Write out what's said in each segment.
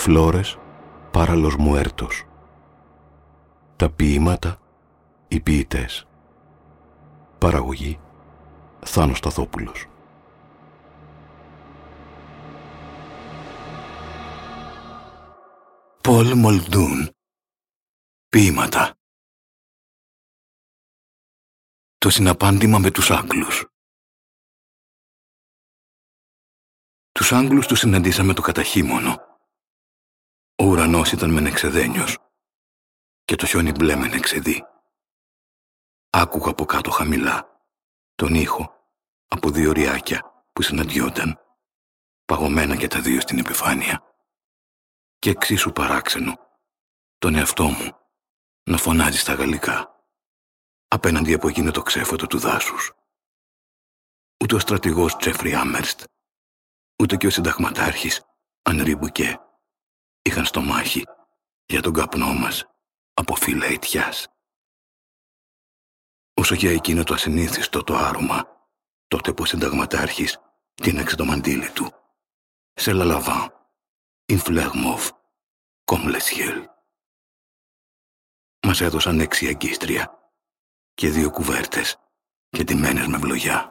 Flores para los muertos. Τα ποίηματα, οι ποιητές. Παραγωγή Θάνος Σταθόπουλος. Πολ Μολντούν. Ποίηματα. Το συναπάντημα με τους Άγγλους. Τους Άγγλους τους συναντήσαμε το καταχείμωνο. Ο ουρανός ήταν μεν εξεδένιος και το χιόνι μπλε μεν εξεδί. Άκουγα από κάτω χαμηλά τον ήχο από δύο ριάκια που συναντιόταν, παγωμένα και τα δύο στην επιφάνεια. Και εξίσου παράξενο τον εαυτό μου να φωνάζει στα γαλλικά απέναντι από εκείνο το ξέφωτο του δάσους. Ούτε ο στρατηγός Τζέφρι Άμερστ, ούτε και ο συνταγματάρχης Ανρί Μπουκέ είχαν στομάχι για τον καπνό μας από φύλλα αιτιάς. Όσο για εκείνο το ασυνήθιστο το άρωμα, τότε που ο συνταγματάρχης τίναξε το μαντίλι του. Σε λαλαβάν, in fleur mauve, comme le ciel. Μας έδωσαν 6 αγκίστρια και 2 κουβέρτες και ντυμένες με βλογιά.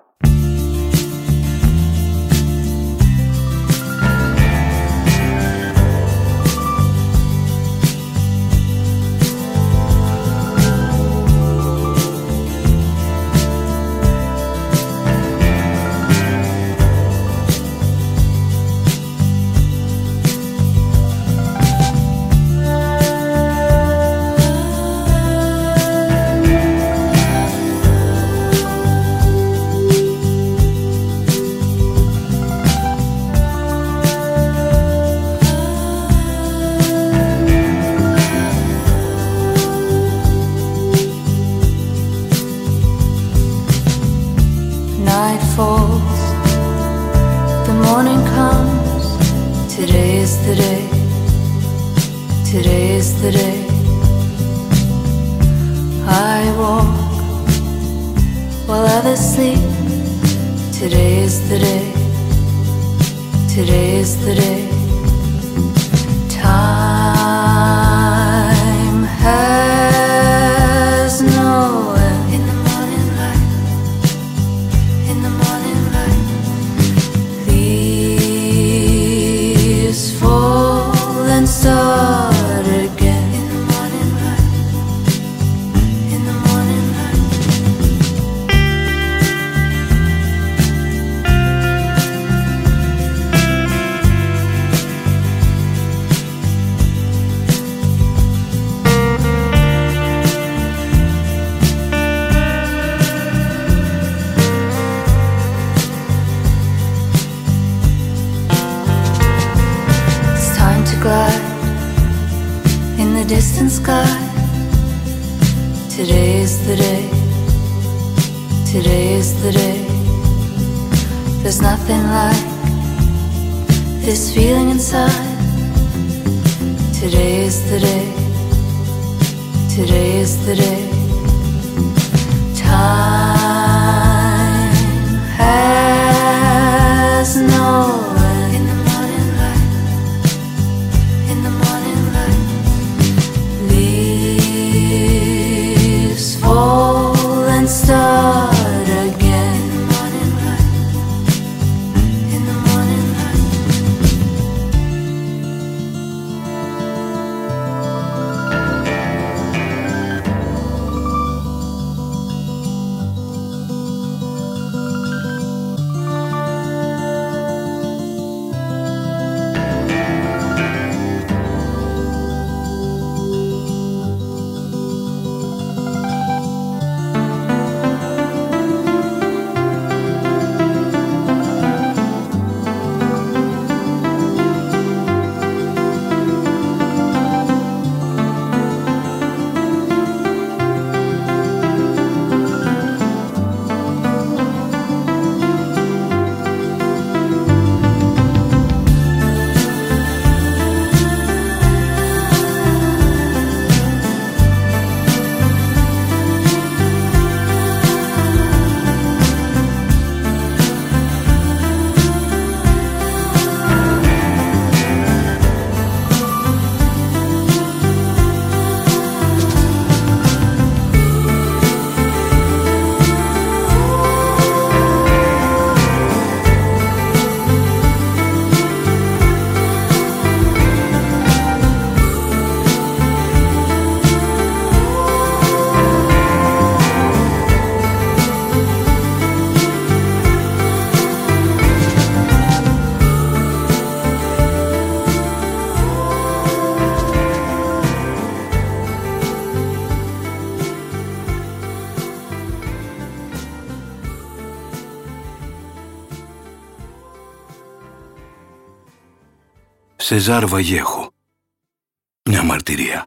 Σεζάρ Βαγέχο. Μια μαρτυρία.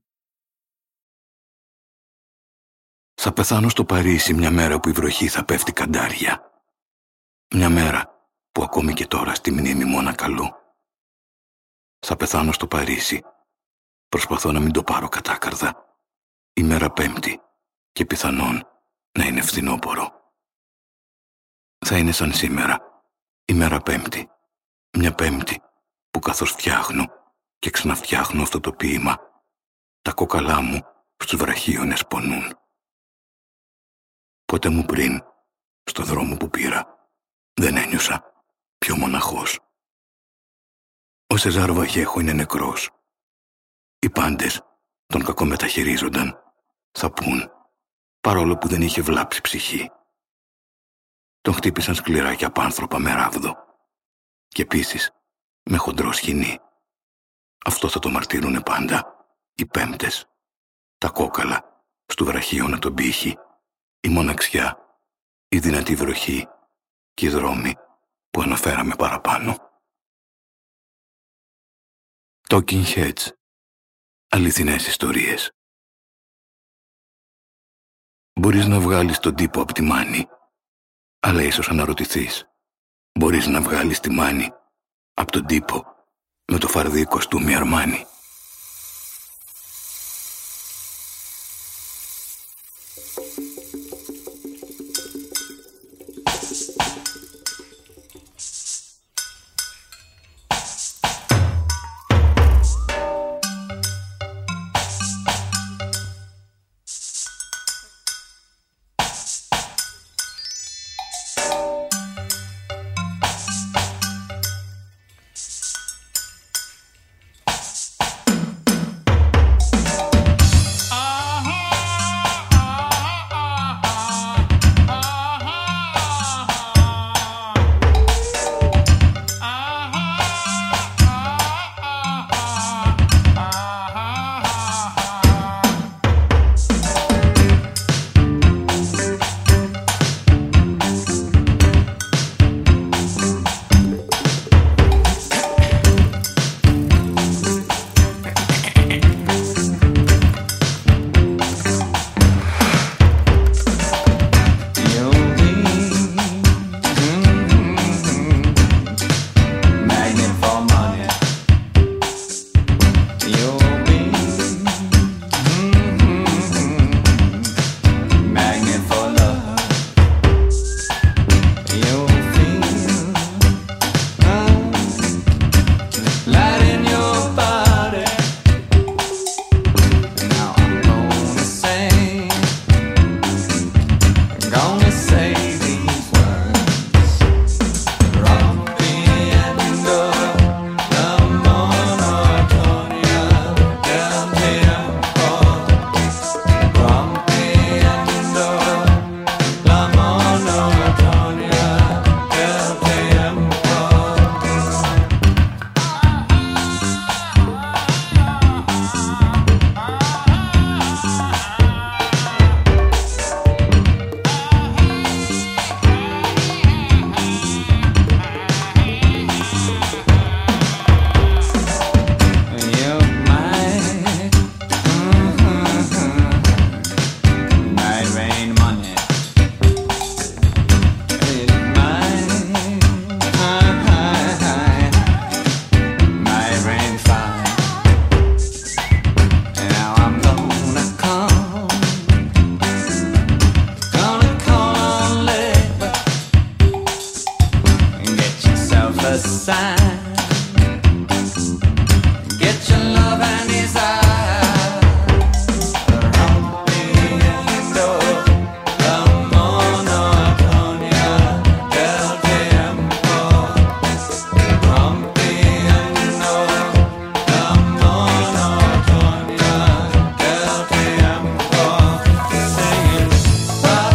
Θα πεθάνω στο Παρίσι μια μέρα που η βροχή θα πέφτει καντάρια. Μια μέρα που ακόμη και τώρα στη μνήμη μου ανακαλώ. Θα πεθάνω στο Παρίσι. Προσπαθώ να μην το πάρω κατάκαρδα. Ημέρα Πέμπτη και πιθανόν να είναι φθινόπωρο. Θα είναι σαν σήμερα. Ημέρα Πέμπτη. Μια Πέμπτη που καθώς φτιάχνω και ξαναφτιάχνω αυτό το ποίημα, τα κόκαλά μου στους βραχίονες πονούν. Ποτέ μου πριν, στο δρόμο που πήρα, δεν ένιωσα πιο μοναχός. Ο Σεζάρ Βαγέχο είναι νεκρός. Οι πάντες τον κακομεταχειρίζονταν, θα πούν, παρόλο που δεν είχε βλάψει ψυχή. Τον χτύπησαν σκληρά και απάνθρωπα με ράβδο. Και επίσης με χοντρό σκηνή. Αυτό θα το μαρτύρουνε πάντα οι Πέμπτες, τα κόκαλα στου βραχίωνα τον πύχη, η μοναξιά, η δυνατή βροχή και οι δρόμοι που αναφέραμε παραπάνω. Talking Heads. Αληθινές ιστορίες. Μπορείς να βγάλεις τον τύπο από τη μάνη, αλλά ίσως αναρωτηθείς, μπορείς να βγάλεις τη μάνη από τον τύπο με το φαρδί κοστούμι Αρμάνι?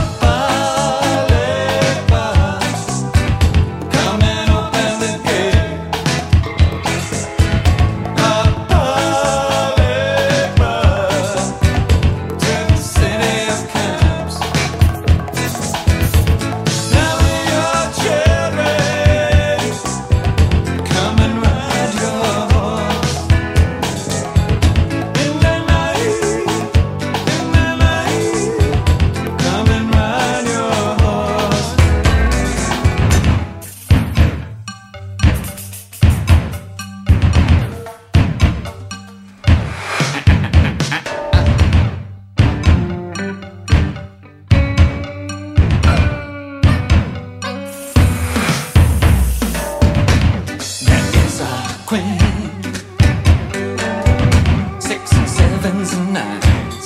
Come and open the gate. queen. 6 and 7s and 9s,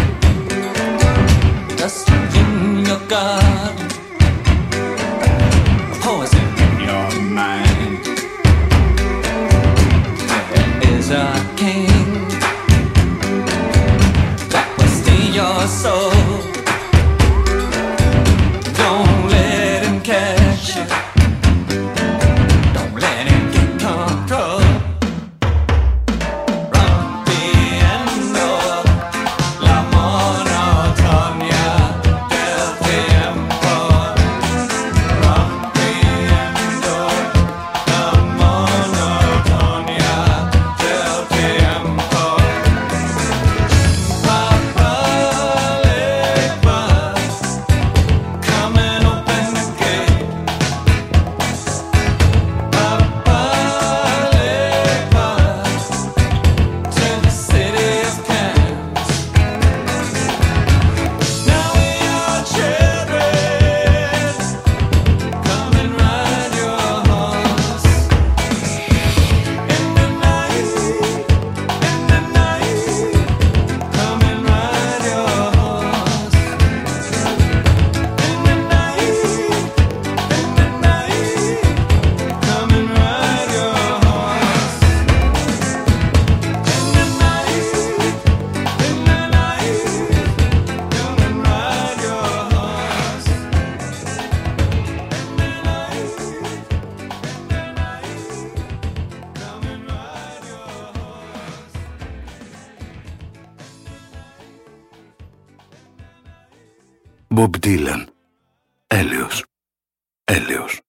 dust in your garden, poison in your mind. There is a king that will steal your soul. Don't let him catch you. Don't let him get control. Rompiendo la monotonia del tiempo. Rompiendo la monotonia del tiempo. Papa Legba, come and open the gate. Papa Legba, to the city of Cairns. Now we are children, come and ride your horse. In the night, come and ride your horse. In the night, come and ride your horse. In the night, come and ride your horse. Come and ride your horse. Bob Dylan. Έλεος. Έλεος.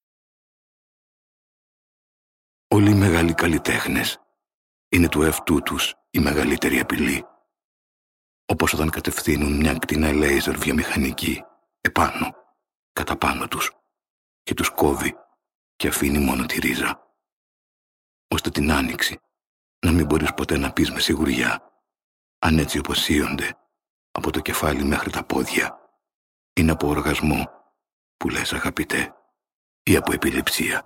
Όλοι οι μεγάλοι καλλιτέχνες είναι του εαυτού τους η μεγαλύτερη απειλή. Όπως όταν κατευθύνουν μια ακτίνα λέιζερ βιομηχανική επάνω, κατά πάνω τους και τους κόβει και αφήνει μόνο τη ρίζα. Ώστε την άνοιξη να μην μπορείς ποτέ να πεις με σιγουριά αν έτσι όπως σύονται από το κεφάλι μέχρι τα πόδια είναι από οργασμό που λες αγαπητέ ή από επιληψία.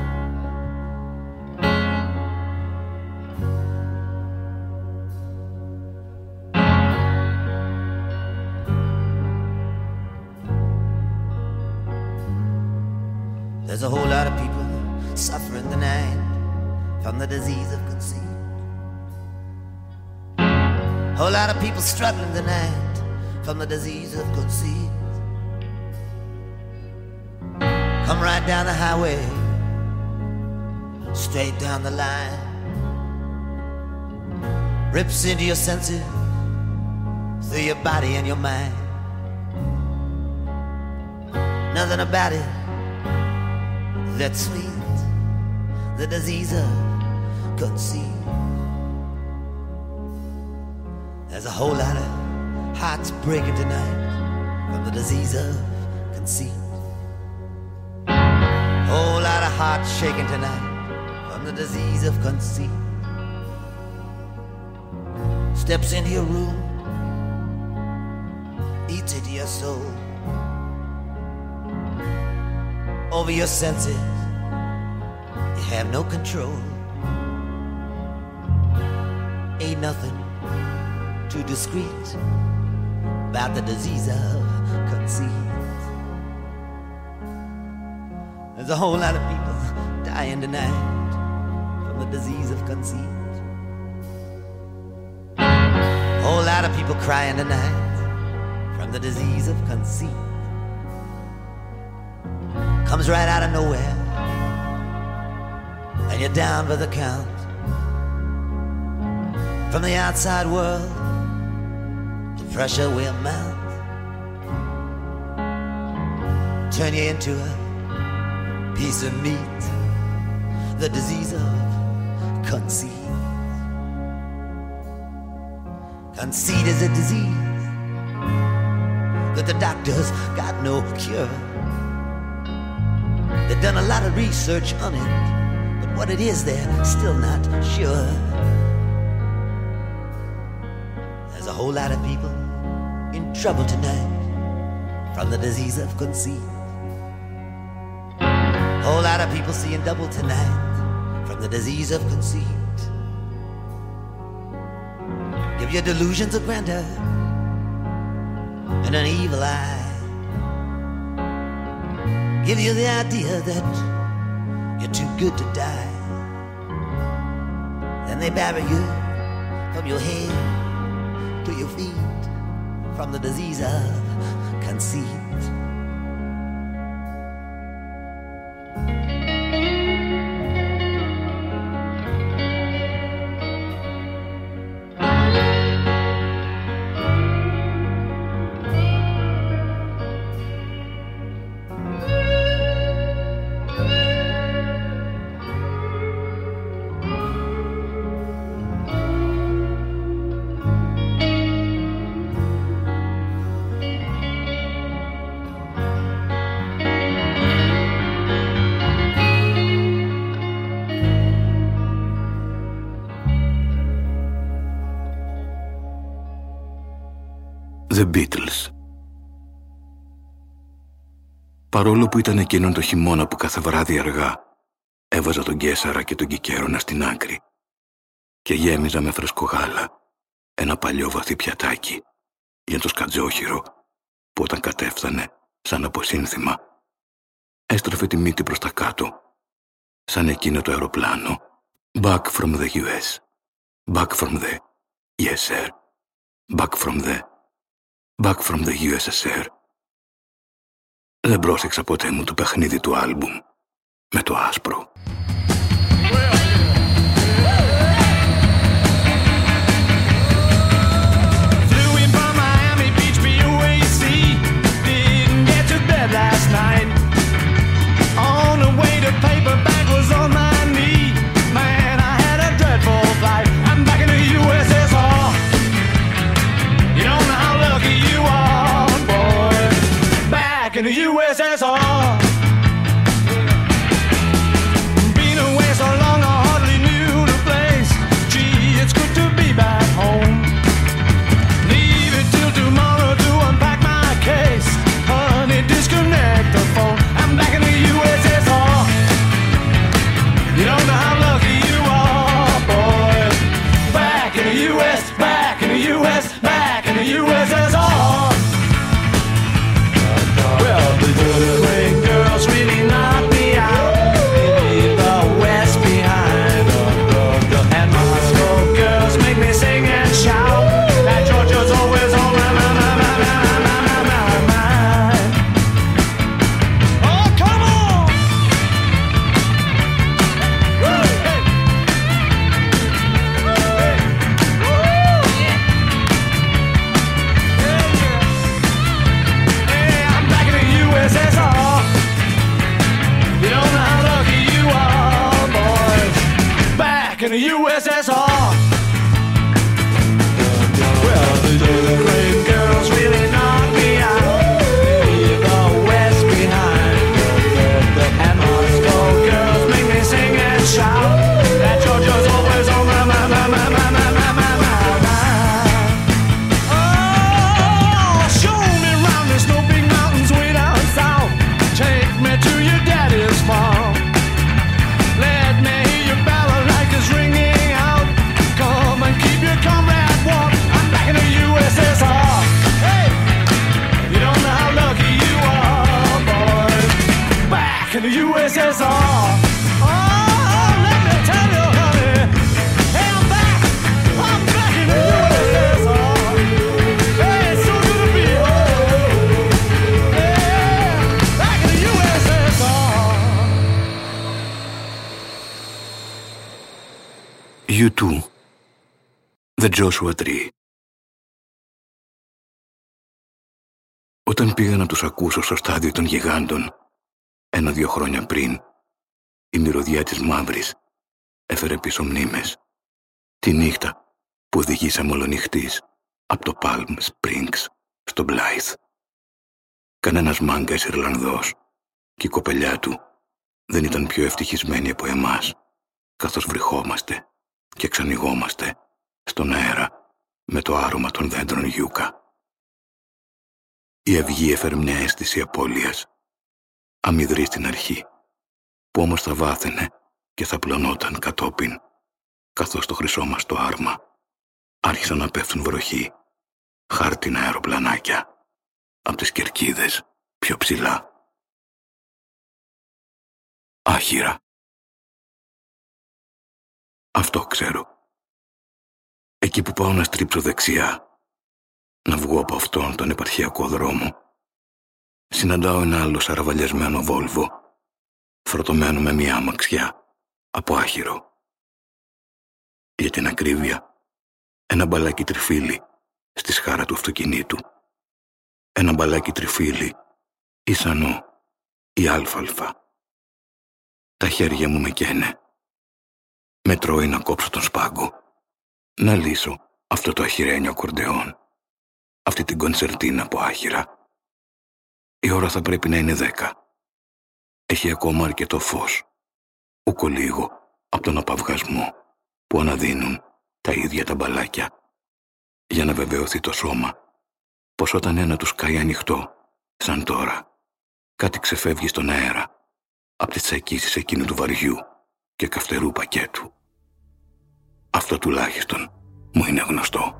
There's a whole lot of people suffering tonight from the disease of conceit. Whole lot of people struggling tonight from the disease of conceit. Come right down the highway, straight down the line, rips into your senses, through your body and your mind. Nothing about it that's sweet, the disease of conceit. There's a whole lot of hearts breaking tonight from the disease of conceit. Whole lot of hearts shaking tonight from the disease of conceit. Steps into your room, eats into your soul, over your senses, you have no control. Ain't nothing too discreet about the disease of conceit. There's a whole lot of people dying tonight from the disease of conceit. Whole lot of people crying tonight from the disease of conceit. Comes right out of nowhere, and you're down by the count. From the outside world, the pressure will mount, turn you into a piece of meat, the disease of conceit. Conceit is a disease that the doctors got no cure. They've done a lot of research on it, but what it is they're still not sure. There's a whole lot of people in trouble tonight from the disease of conceit. Whole lot of people seeing double tonight from the disease of conceit. Give you delusions of grandeur and an evil eye. Give you the idea that you're too good to die. Then they bury you from your head to your feet from the disease of conceit. The Beatles. Παρόλο που ήταν εκείνον το χειμώνα που κάθε βράδυ αργά έβαζα τον Κέσαρα και τον Κικέρονα στην άκρη και γέμιζα με φρεσκό γάλα ένα παλιό βαθύ πιατάκι για το σκατζόχυρο που όταν κατέφθανε σαν από σύνθημα έστρεφε τη μύτη προς τα κάτω σαν εκείνο το αεροπλάνο Back from the US. Back from the Yes sir. Back from the USSR. Δεν πρόσεξα ποτέ μου το παιχνίδι του άλμπουμ με το άσπρο. Last night on the way to paperback was on my knee. Man, I had a dreadful flight. I'm back in the USSR. You don't know how lucky you are, boy. Back in the USSR. Been away so long I hardly knew the place. Gee, it's good to be back home. Leave it till tomorrow to unpack my case. Disconnect the phone. I'm back in the USSR. You don't know how lucky you are, boy. Back in the US, back in the US, back in the USSR. Well, the good girls really knock me out. They leave the West behind. And Moscow girls make me sing and shout. That Georgia's always on my mind. In the USSR. Well, the great girls really knock me out. Leave the West behind. And Moscow girls make me sing and shout. That Georgia's always on my mind. Oh, show me round. There's no big mountains way down south. Take me to your daddy's farm. Let me hear your balalaikas ringing out. Come and keep your comrade warm. I'm back in the USSR. Hey, you don't know how lucky you are, boy. Back in the USSR. Oh, let me tell you, honey. Hey, I'm back in the USSR. Hey, it's so good to be home. Yeah, back in the USSR. U2. The Joshua Tree. Όταν πήγα να τους ακούσω στο στάδιο των γιγάντων 1-2 χρόνια πριν, η μυρωδιά της μαύρης έφερε πίσω μνήμες. Τη νύχτα που οδηγήσαμε ολονυχτής από το Palm Springs στο Blythe. Κανένας μάγκας Ιρλανδός και η κοπελιά του δεν ήταν πιο ευτυχισμένοι από εμάς, καθώς βρυχόμαστε και ξανοιγόμαστε στον αέρα με το άρωμα των δέντρων γιούκα. Η αυγή έφερε μια αίσθηση απώλειας, αμυδρή στην αρχή, που όμως θα βάθαινε και θα πλωνόταν κατόπιν, καθώς το χρυσό μας το άρμα άρχισαν να πέφτουν βροχή, χάρτινα αεροπλανάκια, από τις κερκίδες πιο ψηλά. Άχυρα. Αυτό ξέρω. Εκεί που πάω να στρίψω δεξιά, να βγω από αυτόν τον επαρχιακό δρόμο, συναντάω ένα άλλο σαραβαλιασμένο Βόλβο, φορτωμένο με μια αμαξιά από άχυρο. Για την ακρίβεια, ένα μπαλάκι τριφύλι στη σχάρα του αυτοκινήτου. Ένα μπαλάκι τριφύλι, ίσανο ή άλφαλφα. Τα χέρια μου με καίνε. Με τρώει να κόψω τον σπάγκο, να λύσω αυτό το αχυρένιο ακορντεόν, αυτή την κονσερτίνα από άχυρα. Η ώρα θα πρέπει να είναι 10. Έχει ακόμα αρκετό φως, ούκο λίγο από τον απαυγασμό που αναδύνουν τα ίδια τα μπαλάκια, για να βεβαιωθεί το σώμα πως όταν ένα τους καεί ανοιχτό, σαν τώρα, κάτι ξεφεύγει στον αέρα από τις τσακίσεις εκείνου του βαριού και καυτερού πακέτου. Αυτό τουλάχιστον μου είναι γνωστό.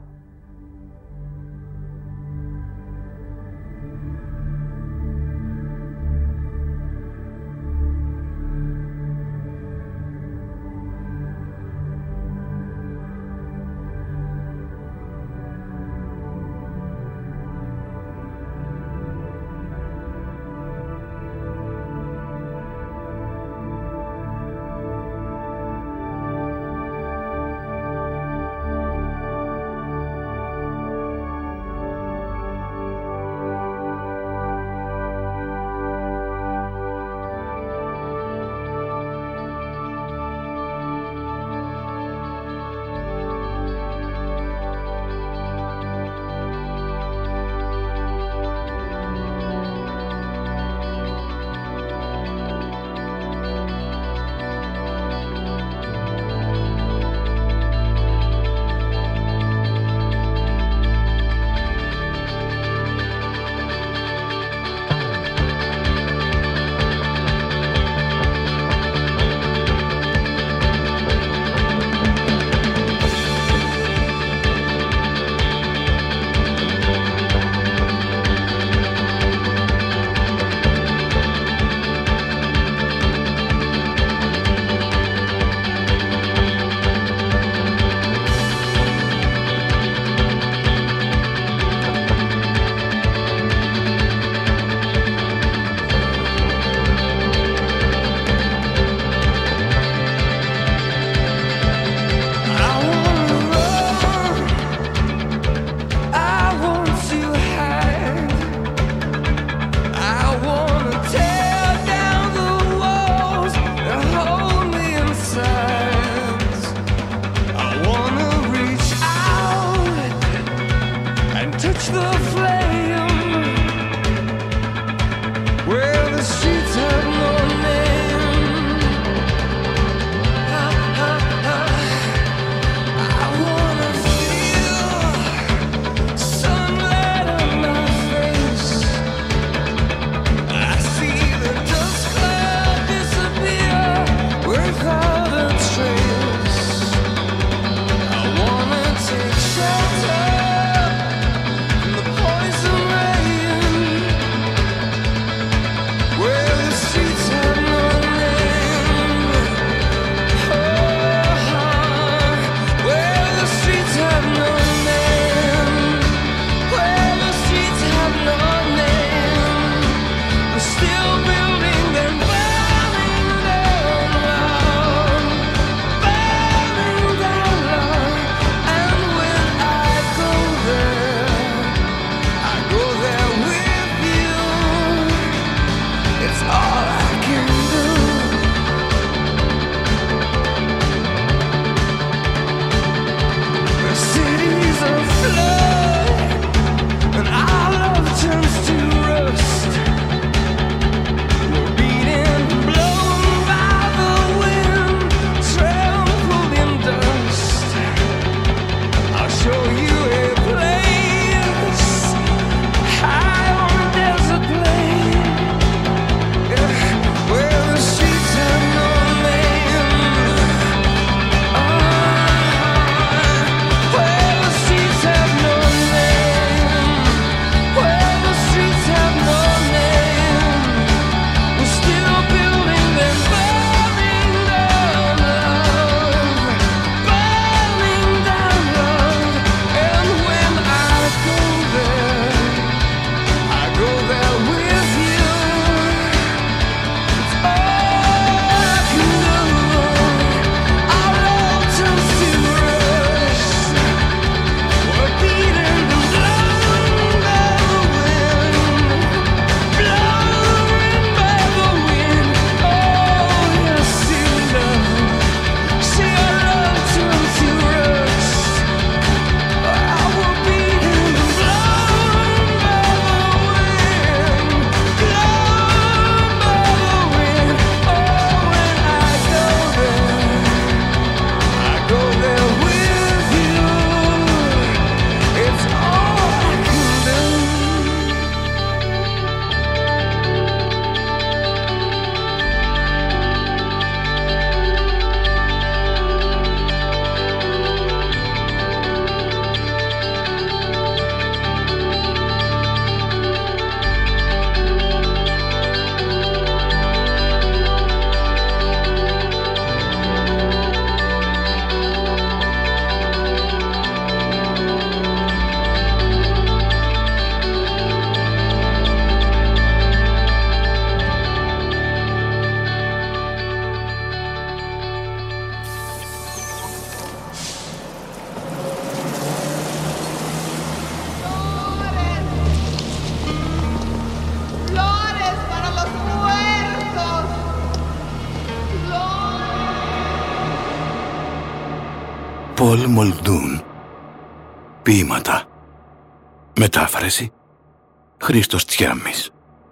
Πολ Μολντούν. Ποίηματα. Μετάφραση Χρήστος Τσιάμης.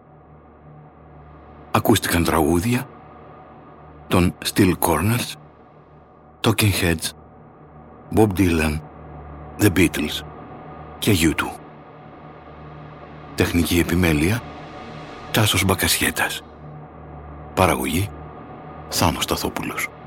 Ακούστηκαν τραγούδια των Still Corners, Talking Heads, Bob Dylan, The Beatles και U2. Τεχνική επιμέλεια Τάσος Μπακασιέτας. Παραγωγή Θάνος Σταθόπουλος.